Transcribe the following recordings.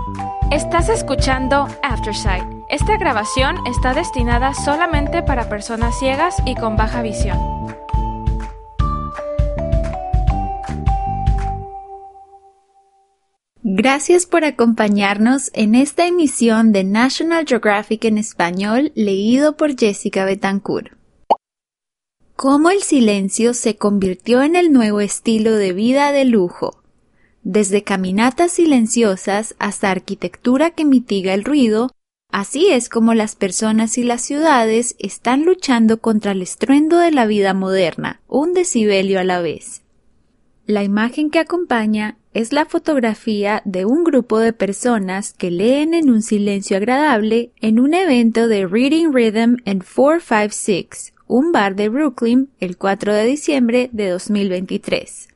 Estás escuchando Aftersight. Esta grabación está destinada solamente para personas ciegas y con baja visión. Gracias por acompañarnos en esta emisión de National Geographic en español, leído por Jessica Betancourt. Cómo el silencio se convirtió en el nuevo estilo de vida de lujo. Desde caminatas silenciosas hasta arquitectura que mitiga el ruido, así es como las personas y las ciudades están luchando contra el estruendo de la vida moderna, un decibelio a la vez. La imagen que acompaña es la fotografía de un grupo de personas que leen en un silencio agradable en un evento de Reading Rhythm en 456, un bar de Brooklyn, el 4 de diciembre de 2023.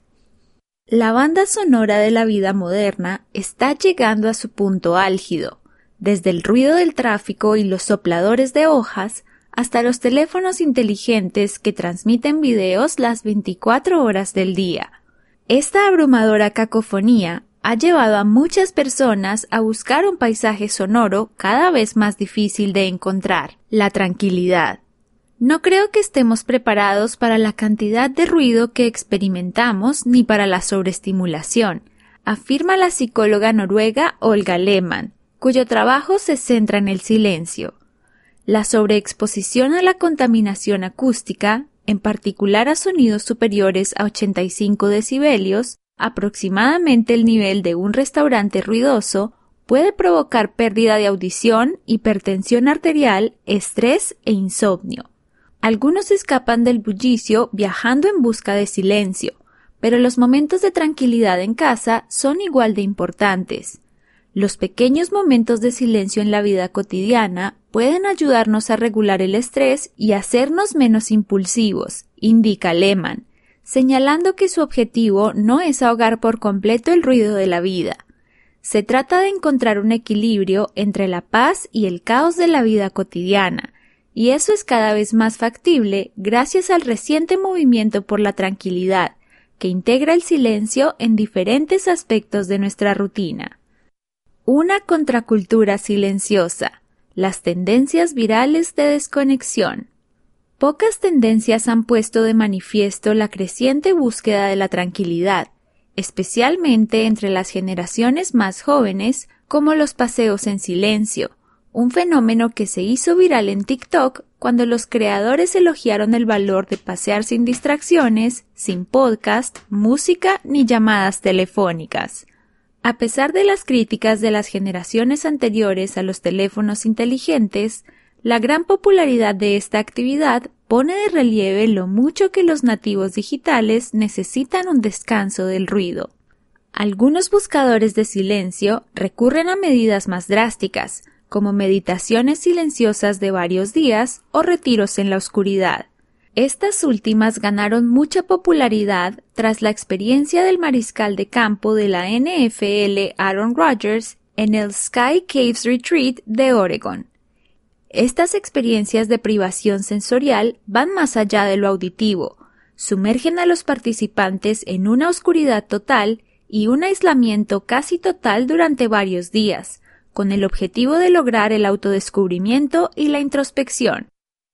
La banda sonora de la vida moderna está llegando a su punto álgido, desde el ruido del tráfico y los sopladores de hojas hasta los teléfonos inteligentes que transmiten videos las 24 horas del día. Esta abrumadora cacofonía ha llevado a muchas personas a buscar un paisaje sonoro cada vez más difícil de encontrar, la tranquilidad. No creo que estemos preparados para la cantidad de ruido que experimentamos ni para la sobreestimulación, afirma la psicóloga noruega Olga Lehmann, cuyo trabajo se centra en el silencio. La sobreexposición a la contaminación acústica, en particular a sonidos superiores a 85 decibelios, aproximadamente el nivel de un restaurante ruidoso, puede provocar pérdida de audición, hipertensión arterial, estrés e insomnio. Algunos escapan del bullicio viajando en busca de silencio, pero los momentos de tranquilidad en casa son igual de importantes. Los pequeños momentos de silencio en la vida cotidiana pueden ayudarnos a regular el estrés y hacernos menos impulsivos, indica Lehmann, señalando que su objetivo no es ahogar por completo el ruido de la vida. Se trata de encontrar un equilibrio entre la paz y el caos de la vida cotidiana, y eso es cada vez más factible gracias al reciente movimiento por la tranquilidad, que integra el silencio en diferentes aspectos de nuestra rutina. Una contracultura silenciosa. Las tendencias virales de desconexión. Pocas tendencias han puesto de manifiesto la creciente búsqueda de la tranquilidad, especialmente entre las generaciones más jóvenes, como los paseos en silencio, un fenómeno que se hizo viral en TikTok cuando los creadores elogiaron el valor de pasear sin distracciones, sin podcast, música ni llamadas telefónicas. A pesar de las críticas de las generaciones anteriores a los teléfonos inteligentes, la gran popularidad de esta actividad pone de relieve lo mucho que los nativos digitales necesitan un descanso del ruido. Algunos buscadores de silencio recurren a medidas más drásticas, como meditaciones silenciosas de varios días o retiros en la oscuridad. Estas últimas ganaron mucha popularidad tras la experiencia del mariscal de campo de la NFL Aaron Rodgers en el Sky Caves Retreat de Oregon. Estas experiencias de privación sensorial van más allá de lo auditivo, sumergen a los participantes en una oscuridad total y un aislamiento casi total durante varios días, con el objetivo de lograr el autodescubrimiento y la introspección.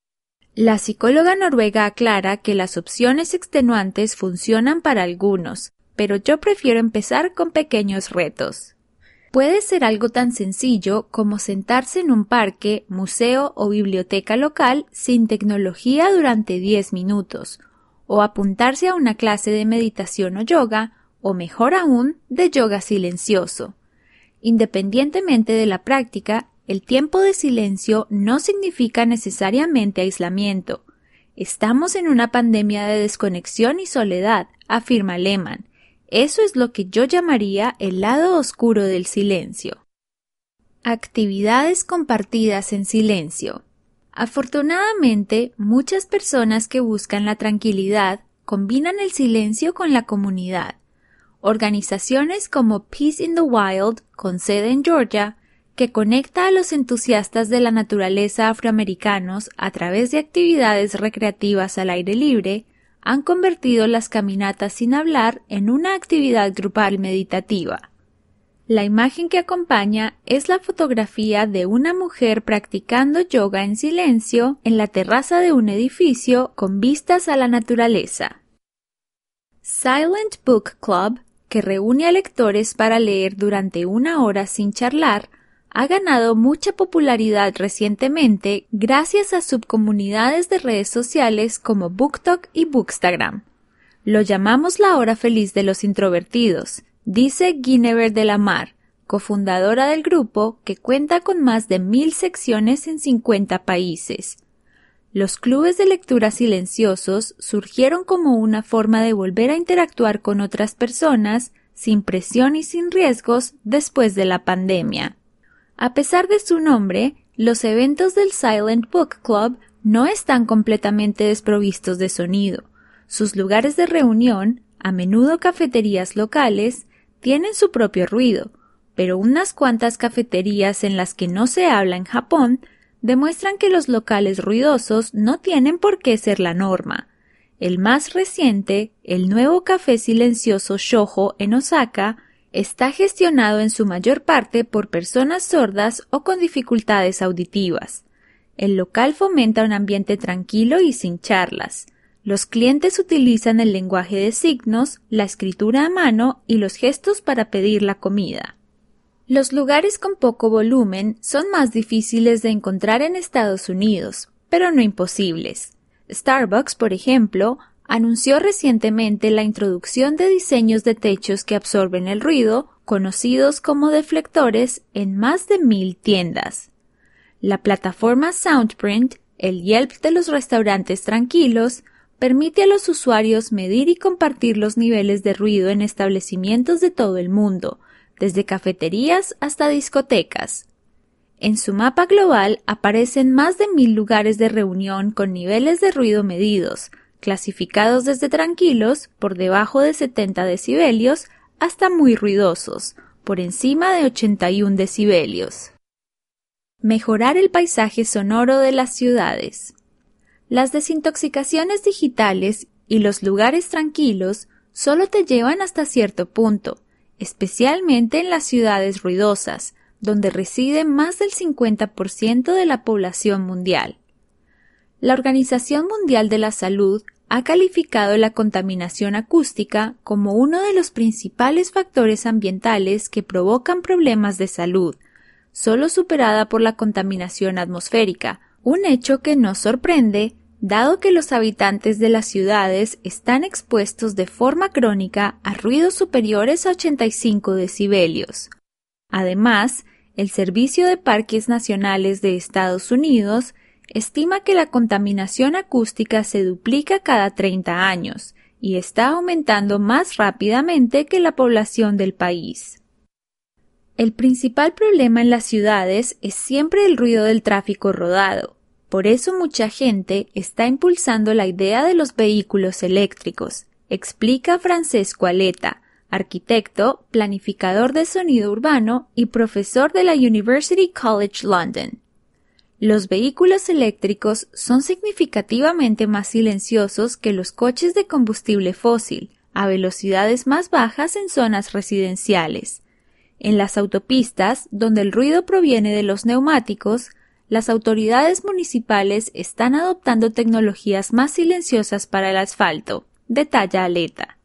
La psicóloga noruega aclara que las opciones extenuantes funcionan para algunos, pero yo prefiero empezar con pequeños retos. Puede ser algo tan sencillo como sentarse en un parque, museo o biblioteca local sin tecnología durante 10 minutos, o apuntarse a una clase de meditación o yoga, o mejor aún, de yoga silencioso. Independientemente de la práctica, el tiempo de silencio no significa necesariamente aislamiento. Estamos en una pandemia de desconexión y soledad, afirma Lehmann. Eso es lo que yo llamaría el lado oscuro del silencio. Actividades compartidas en silencio. Afortunadamente, muchas personas que buscan la tranquilidad combinan el silencio con la comunidad. Organizaciones como Peace in the Wild, con sede en Georgia, que conecta a los entusiastas de la naturaleza afroamericanos a través de actividades recreativas al aire libre, han convertido las caminatas sin hablar en una actividad grupal meditativa. La imagen que acompaña es la fotografía de una mujer practicando yoga en silencio en la terraza de un edificio con vistas a la naturaleza. Silent Book Club, que reúne a lectores para leer durante 1 hora sin charlar, ha ganado mucha popularidad recientemente gracias a subcomunidades de redes sociales como BookTok y Bookstagram. Lo llamamos la hora feliz de los introvertidos, dice Guinevere de la Mar, cofundadora del grupo que cuenta con más de 1000 secciones en 50 países. Los clubes de lectura silenciosos surgieron como una forma de volver a interactuar con otras personas sin presión y sin riesgos después de la pandemia. A pesar de su nombre, los eventos del Silent Book Club no están completamente desprovistos de sonido. Sus lugares de reunión, a menudo cafeterías locales, tienen su propio ruido, pero unas cuantas cafeterías en las que no se habla en Japón demuestran que los locales ruidosos no tienen por qué ser la norma. El más reciente, el nuevo café silencioso Shōjo en Osaka, está gestionado en su mayor parte por personas sordas o con dificultades auditivas. El local fomenta un ambiente tranquilo y sin charlas. Los clientes utilizan el lenguaje de signos, la escritura a mano y los gestos para pedir la comida. Los lugares con poco volumen son más difíciles de encontrar en Estados Unidos, pero no imposibles. Starbucks, por ejemplo, anunció recientemente la introducción de diseños de techos que absorben el ruido, conocidos como deflectores, en más de 1000 tiendas. La plataforma Soundprint, el Yelp de los restaurantes tranquilos, permite a los usuarios medir y compartir los niveles de ruido en establecimientos de todo el mundo, desde cafeterías hasta discotecas. En su mapa global aparecen más de 1000 lugares de reunión con niveles de ruido medidos, clasificados desde tranquilos, por debajo de 70 decibelios, hasta muy ruidosos, por encima de 81 decibelios. Mejorar el paisaje sonoro de las ciudades. Las desintoxicaciones digitales y los lugares tranquilos solo te llevan hasta cierto punto, especialmente en las ciudades ruidosas, donde reside más del 50% de la población mundial. La Organización Mundial de la Salud ha calificado la contaminación acústica como uno de los principales factores ambientales que provocan problemas de salud, solo superada por la contaminación atmosférica, un hecho que nos sorprende, dado que los habitantes de las ciudades están expuestos de forma crónica a ruidos superiores a 85 decibelios. Además, el Servicio de Parques Nacionales de Estados Unidos estima que la contaminación acústica se duplica cada 30 años y está aumentando más rápidamente que la población del país. El principal problema en las ciudades es siempre el ruido del tráfico rodado. Por eso mucha gente está impulsando la idea de los vehículos eléctricos, explica Francesco Aleta, arquitecto, planificador de sonido urbano y profesor de la University College London. Los vehículos eléctricos son significativamente más silenciosos que los coches de combustible fósil, a velocidades más bajas en zonas residenciales. En las autopistas, donde el ruido proviene de los neumáticos, las autoridades municipales están adoptando tecnologías más silenciosas para el asfalto, detalla Aleta.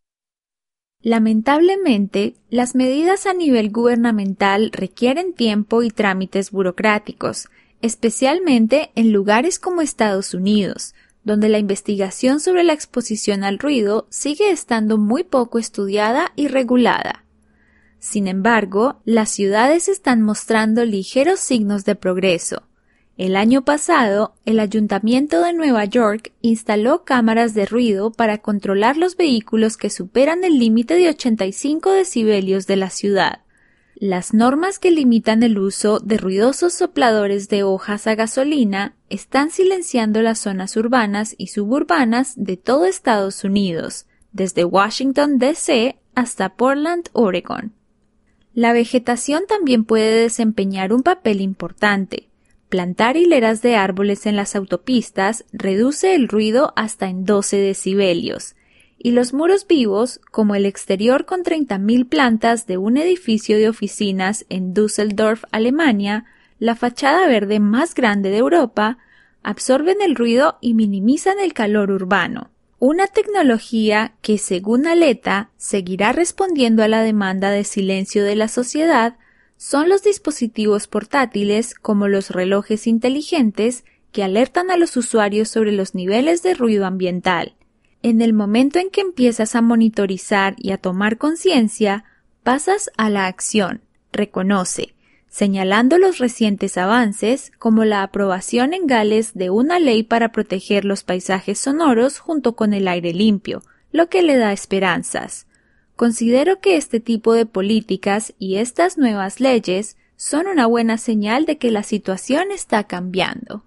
Lamentablemente, las medidas a nivel gubernamental requieren tiempo y trámites burocráticos, especialmente en lugares como Estados Unidos, donde la investigación sobre la exposición al ruido sigue estando muy poco estudiada y regulada. Sin embargo, las ciudades están mostrando ligeros signos de progreso. El año pasado, el Ayuntamiento de Nueva York instaló cámaras de ruido para controlar los vehículos que superan el límite de 85 decibelios de la ciudad. Las normas que limitan el uso de ruidosos sopladores de hojas a gasolina están silenciando las zonas urbanas y suburbanas de todo Estados Unidos, desde Washington, D.C. hasta Portland, Oregon. La vegetación también puede desempeñar un papel importante. Plantar hileras de árboles en las autopistas reduce el ruido hasta en 12 decibelios, y los muros vivos, como el exterior con 30.000 plantas de un edificio de oficinas en Düsseldorf, Alemania, la fachada verde más grande de Europa, absorben el ruido y minimizan el calor urbano. Una tecnología que, según Aletta, seguirá respondiendo a la demanda de silencio de la sociedad son los dispositivos portátiles como los relojes inteligentes que alertan a los usuarios sobre los niveles de ruido ambiental. En el momento en que empiezas a monitorizar y a tomar conciencia, pasas a la acción, reconoce, señalando los recientes avances como la aprobación en Gales de una ley para proteger los paisajes sonoros junto con el aire limpio, lo que le da esperanzas. Considero que este tipo de políticas y estas nuevas leyes son una buena señal de que la situación está cambiando.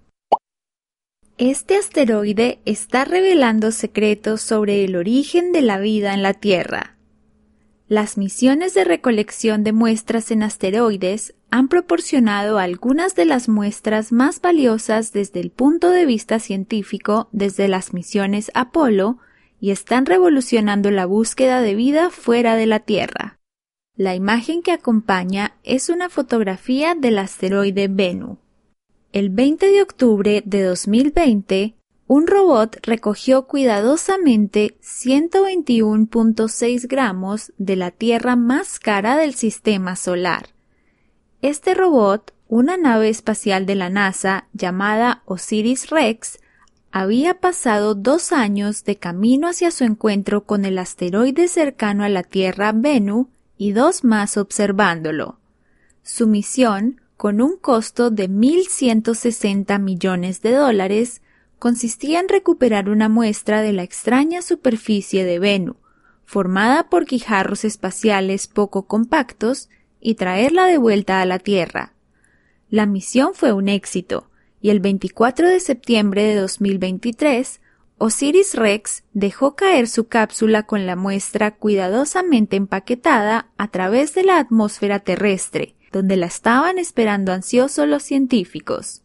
Este asteroide está revelando secretos sobre el origen de la vida en la Tierra. Las misiones de recolección de muestras en asteroides han proporcionado algunas de las muestras más valiosas desde el punto de vista científico desde las misiones Apolo y están revolucionando la búsqueda de vida fuera de la Tierra. La imagen que acompaña es una fotografía del asteroide Bennu. El 20 de octubre de 2020, un robot recogió cuidadosamente 121.6 gramos de la tierra más cara del sistema solar. Este robot, una nave espacial de la NASA llamada OSIRIS-REx, había pasado 2 años de camino hacia su encuentro con el asteroide cercano a la Tierra Bennu y 2 más observándolo. Su misión, con un costo de $1.160 millones, consistía en recuperar una muestra de la extraña superficie de Bennu, formada por guijarros espaciales poco compactos, y traerla de vuelta a la Tierra. La misión fue un éxito, y el 24 de septiembre de 2023, OSIRIS-REx dejó caer su cápsula con la muestra cuidadosamente empaquetada a través de la atmósfera terrestre, donde la estaban esperando ansiosos los científicos.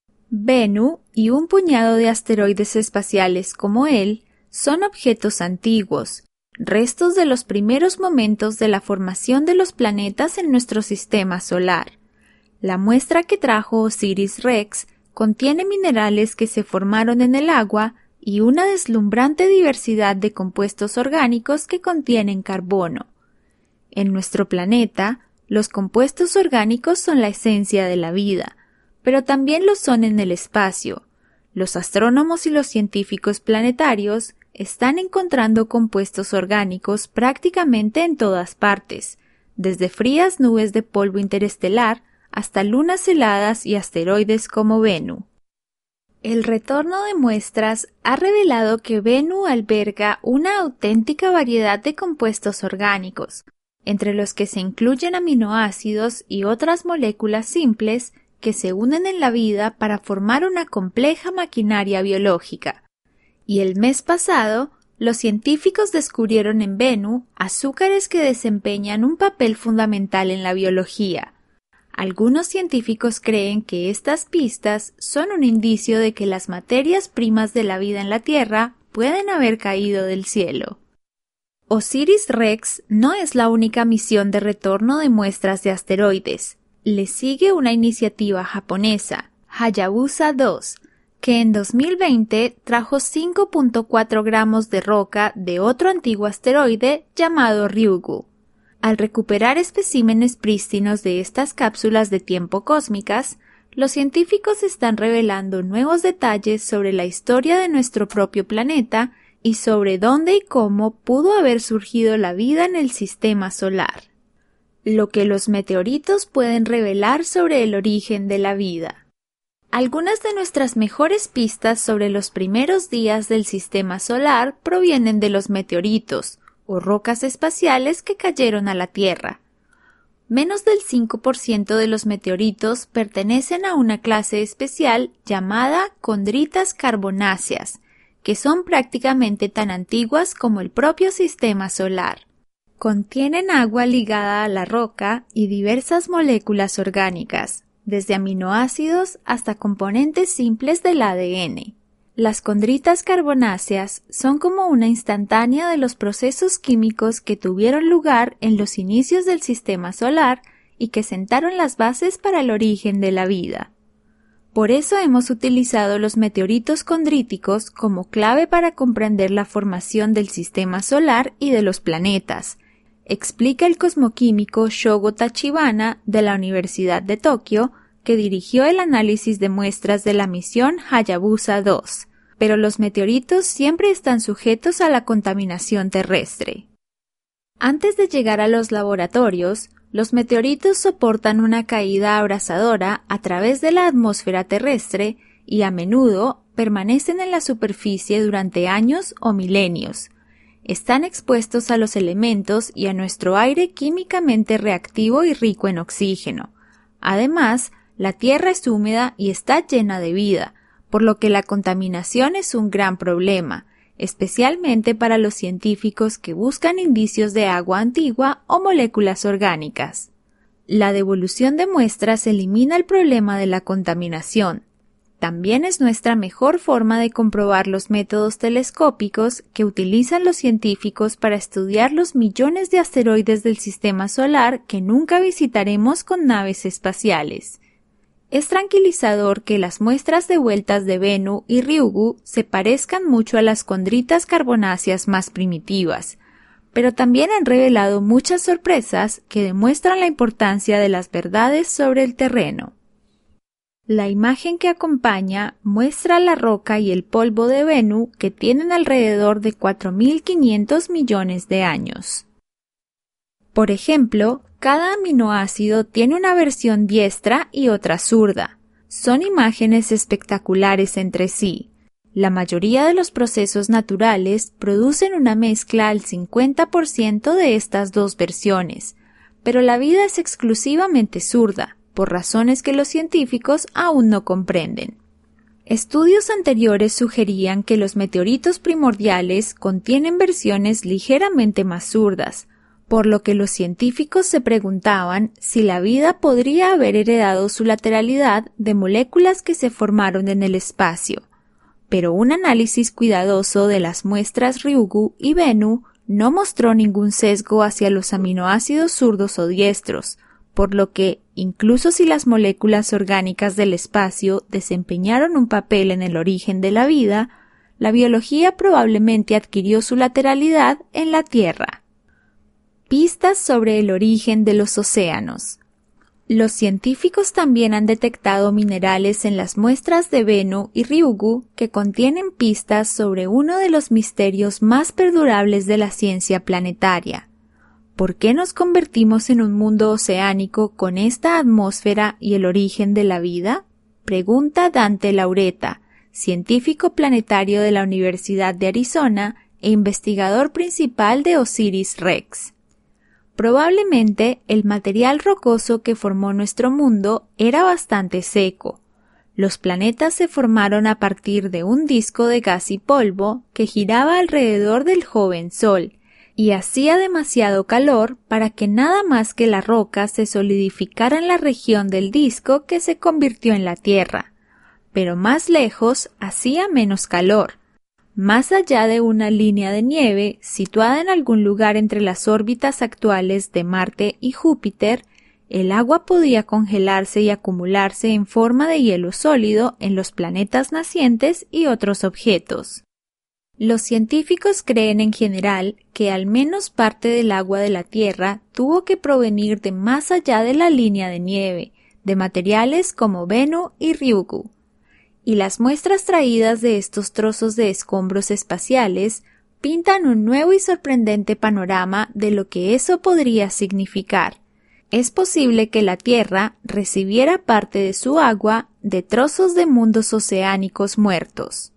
Bennu y un puñado de asteroides espaciales como él son objetos antiguos, restos de los primeros momentos de la formación de los planetas en nuestro sistema solar. La muestra que trajo OSIRIS-REx contiene minerales que se formaron en el agua y una deslumbrante diversidad de compuestos orgánicos que contienen carbono. En nuestro planeta, los compuestos orgánicos son la esencia de la vida, pero también lo son en el espacio. Los astrónomos y los científicos planetarios están encontrando compuestos orgánicos prácticamente en todas partes, desde frías nubes de polvo interestelar hasta lunas heladas y asteroides como Bennu. El retorno de muestras ha revelado que Bennu alberga una auténtica variedad de compuestos orgánicos, entre los que se incluyen aminoácidos y otras moléculas simples que se unen en la vida para formar una compleja maquinaria biológica. Y el mes pasado, los científicos descubrieron en Bennu azúcares que desempeñan un papel fundamental en la biología. Algunos científicos creen que estas pistas son un indicio de que las materias primas de la vida en la Tierra pueden haber caído del cielo. OSIRIS-REx no es la única misión de retorno de muestras de asteroides. Le sigue una iniciativa japonesa, Hayabusa 2, que en 2020 trajo 5.4 gramos de roca de otro antiguo asteroide llamado Ryugu. Al recuperar especímenes prístinos de estas cápsulas de tiempo cósmicas, los científicos están revelando nuevos detalles sobre la historia de nuestro propio planeta y sobre dónde y cómo pudo haber surgido la vida en el sistema solar. Lo que los meteoritos pueden revelar sobre el origen de la vida. Algunas de nuestras mejores pistas sobre los primeros días del sistema solar provienen de los meteoritos, o rocas espaciales que cayeron a la Tierra. Menos del 5% de los meteoritos pertenecen a una clase especial llamada condritas carbonáceas, que son prácticamente tan antiguas como el propio sistema solar. Contienen agua ligada a la roca y diversas moléculas orgánicas, desde aminoácidos hasta componentes simples del ADN. Las condritas carbonáceas son como una instantánea de los procesos químicos que tuvieron lugar en los inicios del sistema solar y que sentaron las bases para el origen de la vida. Por eso hemos utilizado los meteoritos condríticos como clave para comprender la formación del sistema solar y de los planetas, explica el cosmoquímico Shogo Tachibana de la Universidad de Tokio, que dirigió el análisis de muestras de la misión Hayabusa 2, pero los meteoritos siempre están sujetos a la contaminación terrestre. Antes de llegar a los laboratorios, los meteoritos soportan una caída abrasadora a través de la atmósfera terrestre y a menudo permanecen en la superficie durante años o milenios. Están expuestos a los elementos y a nuestro aire químicamente reactivo y rico en oxígeno. Además, la Tierra es húmeda y está llena de vida, por lo que la contaminación es un gran problema, especialmente para los científicos que buscan indicios de agua antigua o moléculas orgánicas. La devolución de muestras elimina el problema de la contaminación. También es nuestra mejor forma de comprobar los métodos telescópicos que utilizan los científicos para estudiar los millones de asteroides del sistema solar que nunca visitaremos con naves espaciales. Es tranquilizador que las muestras devueltas de Bennu y Ryugu se parezcan mucho a las condritas carbonáceas más primitivas, pero también han revelado muchas sorpresas que demuestran la importancia de las verdades sobre el terreno. La imagen que acompaña muestra la roca y el polvo de Bennu que tienen alrededor de 4.500 millones de años. Por ejemplo, cada aminoácido tiene una versión diestra y otra zurda. Son imágenes espectaculares entre sí. La mayoría de los procesos naturales producen una mezcla al 50% de estas dos versiones, pero la vida es exclusivamente zurda, por razones que los científicos aún no comprenden. Estudios anteriores sugerían que los meteoritos primordiales contienen versiones ligeramente más zurdas, por lo que los científicos se preguntaban si la vida podría haber heredado su lateralidad de moléculas que se formaron en el espacio. Pero un análisis cuidadoso de las muestras Ryugu y Bennu no mostró ningún sesgo hacia los aminoácidos zurdos o diestros, por lo que, incluso si las moléculas orgánicas del espacio desempeñaron un papel en el origen de la vida, la biología probablemente adquirió su lateralidad en la Tierra. Pistas sobre el origen de los océanos. Los científicos también han detectado minerales en las muestras de Bennu y Ryugu que contienen pistas sobre uno de los misterios más perdurables de la ciencia planetaria. ¿Por qué nos convertimos en un mundo oceánico con esta atmósfera y el origen de la vida? Pregunta Dante Laureta, científico planetario de la Universidad de Arizona e investigador principal de OSIRIS-REx. Probablemente el material rocoso que formó nuestro mundo era bastante seco. Los planetas se formaron a partir de un disco de gas y polvo que giraba alrededor del joven Sol, y hacía demasiado calor para que nada más que la roca se solidificara en la región del disco que se convirtió en la Tierra. Pero más lejos hacía menos calor. Más allá de una línea de nieve situada en algún lugar entre las órbitas actuales de Marte y Júpiter, el agua podía congelarse y acumularse en forma de hielo sólido en los planetas nacientes y otros objetos. Los científicos creen en general que al menos parte del agua de la Tierra tuvo que provenir de más allá de la línea de nieve, de materiales como Bennu y Ryugu. Y las muestras traídas de estos trozos de escombros espaciales pintan un nuevo y sorprendente panorama de lo que eso podría significar. Es posible que la Tierra recibiera parte de su agua de trozos de mundos oceánicos muertos.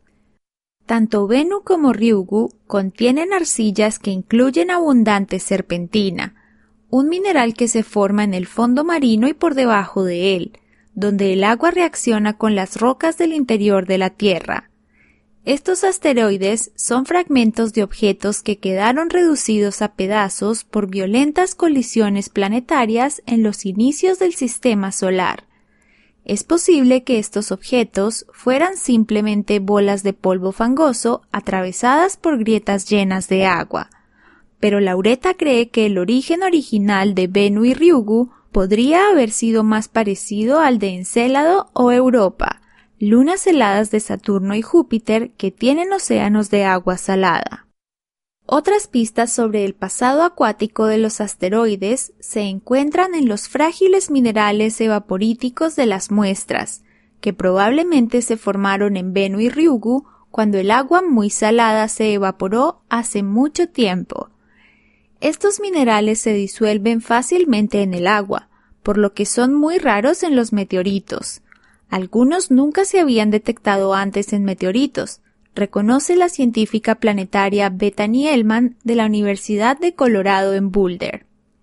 Tanto Bennu como Ryugu contienen arcillas que incluyen abundante serpentina, un mineral que se forma en el fondo marino y por debajo de él, donde el agua reacciona con las rocas del interior de la Tierra. Estos asteroides son fragmentos de objetos que quedaron reducidos a pedazos por violentas colisiones planetarias en los inicios del sistema solar. Es posible que estos objetos fueran simplemente bolas de polvo fangoso atravesadas por grietas llenas de agua, pero Laureta cree que el origen original de Bennu y Ryugu podría haber sido más parecido al de Encélado o Europa, lunas heladas de Saturno y Júpiter que tienen océanos de agua salada. Otras pistas sobre el pasado acuático de los asteroides se encuentran en los frágiles minerales evaporíticos de las muestras, que probablemente se formaron en Bennu y Ryugu cuando el agua muy salada se evaporó hace mucho tiempo. Estos minerales se disuelven fácilmente en el agua, por lo que son muy raros en los meteoritos. Algunos nunca se habían detectado antes en meteoritos, reconoce la científica planetaria Bethany Ehlmann de la Universidad de Colorado en Boulder.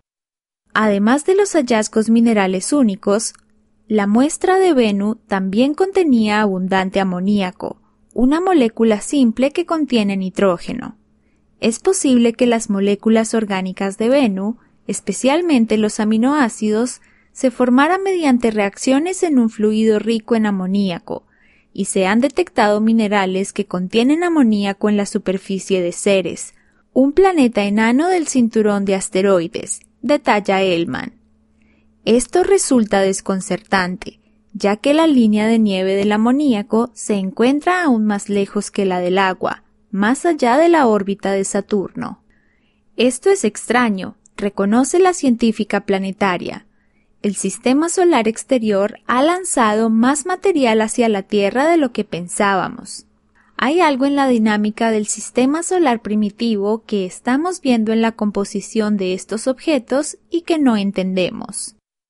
Además de los hallazgos minerales únicos, la muestra de Bennu también contenía abundante amoníaco, una molécula simple que contiene nitrógeno. Es posible que las moléculas orgánicas de Bennu, especialmente los aminoácidos, se formaran mediante reacciones en un fluido rico en amoníaco, y se han detectado minerales que contienen amoníaco en la superficie de Ceres, un planeta enano del cinturón de asteroides, detalla Ehlmann. Esto resulta desconcertante, ya que la línea de nieve del amoníaco se encuentra aún más lejos que la del agua, más allá de la órbita de Saturno. Esto es extraño, reconoce la científica planetaria. El sistema solar exterior ha lanzado más material hacia la Tierra de lo que pensábamos. Hay algo en la dinámica del sistema solar primitivo que estamos viendo en la composición de estos objetos y que no entendemos.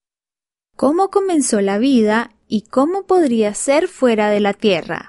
¿Cómo comenzó la vida y cómo podría ser fuera de la Tierra?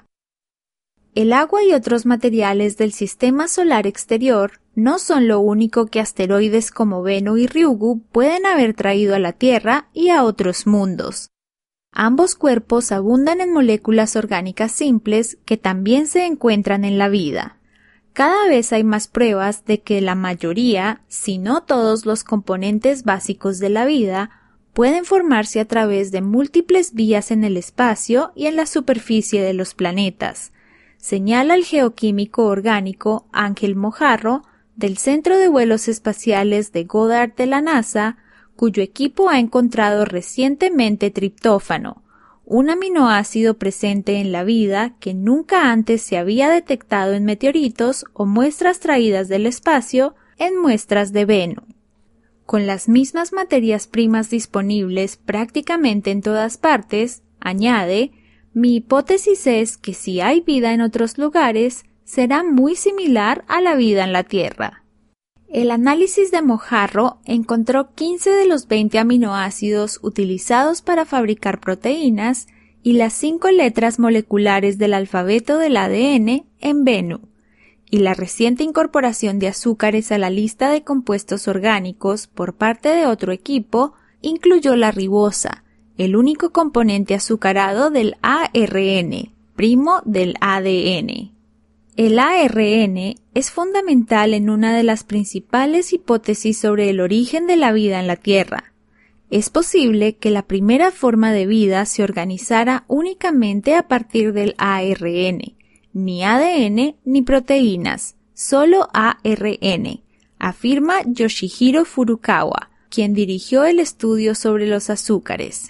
El agua y otros materiales del sistema solar exterior no son lo único que asteroides como Bennu y Ryugu pueden haber traído a la Tierra y a otros mundos. Ambos cuerpos abundan en moléculas orgánicas simples que también se encuentran en la vida. Cada vez hay más pruebas de que la mayoría, si no todos los componentes básicos de la vida, pueden formarse a través de múltiples vías en el espacio y en la superficie de los planetas, señala el geoquímico orgánico Ángel Mojarro del Centro de Vuelos Espaciales de Goddard de la NASA, cuyo equipo ha encontrado recientemente triptófano, un aminoácido presente en la vida que nunca antes se había detectado en meteoritos o muestras traídas del espacio en muestras de Bennu. Con las mismas materias primas disponibles prácticamente en todas partes, añade, mi hipótesis es que si hay vida en otros lugares, será muy similar a la vida en la Tierra. El análisis de Mojarro encontró 15 de los 20 aminoácidos utilizados para fabricar proteínas y las 5 letras moleculares del alfabeto del ADN en Bennu, y la reciente incorporación de azúcares a la lista de compuestos orgánicos por parte de otro equipo incluyó la ribosa, el único componente azucarado del ARN, primo del ADN. El ARN es fundamental en una de las principales hipótesis sobre el origen de la vida en la Tierra. Es posible que la primera forma de vida se organizara únicamente a partir del ARN, ni ADN ni proteínas, solo ARN, afirma Yoshihiro Furukawa, quien dirigió el estudio sobre los azúcares.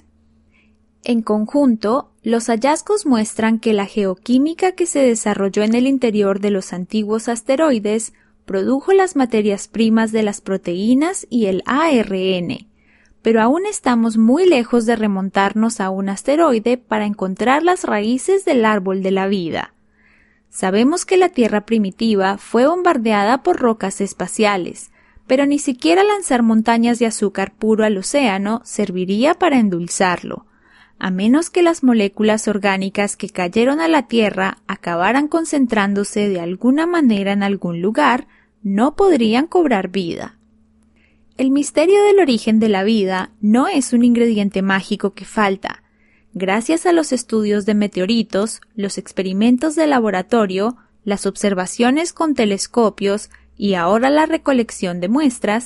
En conjunto, los hallazgos muestran que la geoquímica que se desarrolló en el interior de los antiguos asteroides produjo las materias primas de las proteínas y el ARN, pero aún estamos muy lejos de remontarnos a un asteroide para encontrar las raíces del árbol de la vida. Sabemos que la Tierra primitiva fue bombardeada por rocas espaciales, pero ni siquiera lanzar montañas de azúcar puro al océano serviría para endulzarlo, a menos que las moléculas orgánicas que cayeron a la Tierra acabaran concentrándose de alguna manera en algún lugar, no podrían cobrar vida. El misterio del origen de la vida no es un ingrediente mágico que falta. Gracias a los estudios de meteoritos, los experimentos de laboratorio, las observaciones con telescopios y ahora la recolección de muestras,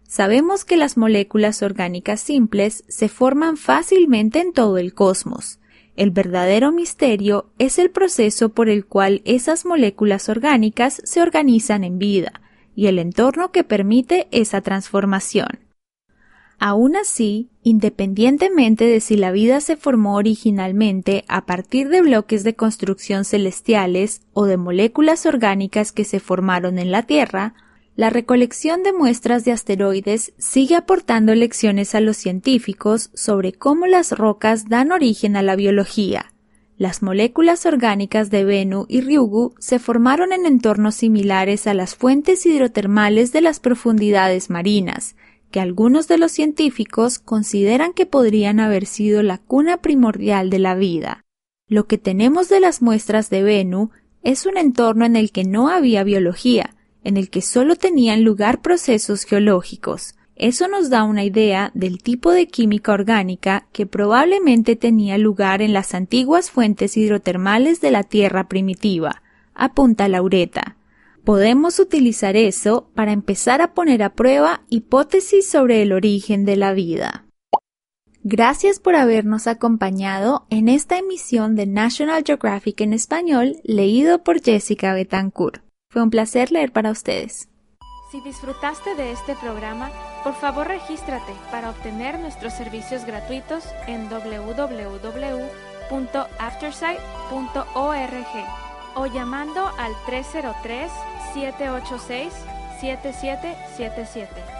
Sabemos que las moléculas orgánicas simples se forman fácilmente en todo el cosmos. El verdadero misterio es el proceso por el cual esas moléculas orgánicas se organizan en vida y el entorno que permite esa transformación. Aún así, independientemente de si la vida se formó originalmente a partir de bloques de construcción celestiales o de moléculas orgánicas que se formaron en la Tierra, la recolección de muestras de asteroides sigue aportando lecciones a los científicos sobre cómo las rocas dan origen a la biología. Las moléculas orgánicas de Bennu y Ryugu se formaron en entornos similares a las fuentes hidrotermales de las profundidades marinas, que algunos de los científicos consideran que podrían haber sido la cuna primordial de la vida. Lo que tenemos de las muestras de Bennu es un entorno en el que no había biología, en el que solo tenían lugar procesos geológicos. Eso nos da una idea del tipo de química orgánica que probablemente tenía lugar en las antiguas fuentes hidrotermales de la Tierra primitiva, apunta Laureta. Podemos utilizar eso para empezar a poner a prueba hipótesis sobre el origen de la vida. Gracias por habernos acompañado en esta emisión de National Geographic en español, leído por Jessica Betancourt. Fue un placer leer para ustedes. Si disfrutaste de este programa, por favor regístrate para obtener nuestros servicios gratuitos en www.aftersight.org o llamando al 303-786-7777.